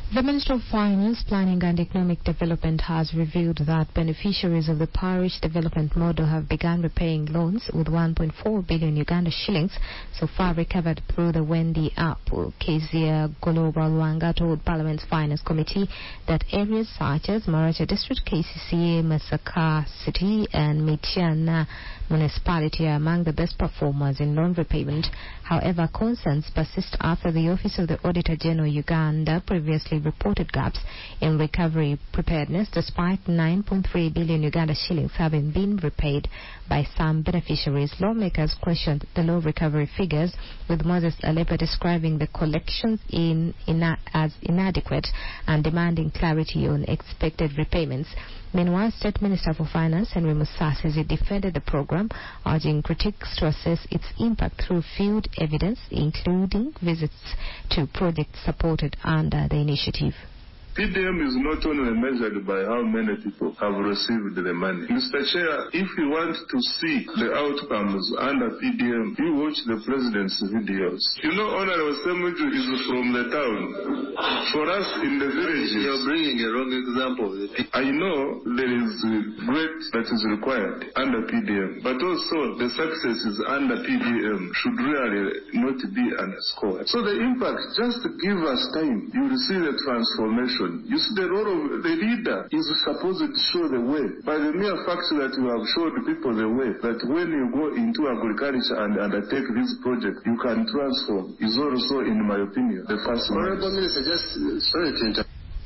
The Minister of Finance, Planning and Economic Development has revealed that beneficiaries of the parish development model have begun repaying loans with 1.4 billion Uganda shillings so far recovered through the Wendy app. Kezia Global Wanga told Parliament's Finance Committee that areas such as Maracha District, KCCA, Masaka City and Mityana Municipality are among the best performers in loan repayment. However, concerns persist after the Office of the Auditor General Uganda previously reported gaps in recovery preparedness despite 9.3 billion Uganda shillings having been repaid by some beneficiaries. Lawmakers questioned the low recovery figures, with Moses Alepa describing the collections as inadequate and demanding clarity on expected repayments. Meanwhile, State Minister for Finance Henry Musasi defended the program, urging critics to assess its impact through field evidence, including visits to projects supported under the initiative. PDM is not only measured by how many people have received the money. Mr. Chair, if you want to see the outcomes under PDM, you watch the President's videos. You know, Honorable Semuju is from the town. For us in the villages, you're bringing a wrong example. I know there is great that is required under PDM, but also the successes under PDM should really not be underscored. So the impact, just give us time, you will see the transformation. You see, the role of the leader is supposed to show the way. By the mere fact that you have showed people the way, that when you go into agriculture and undertake this project, you can transform, is also, in my opinion, the first. Honorable Minister, sorry to interrupt.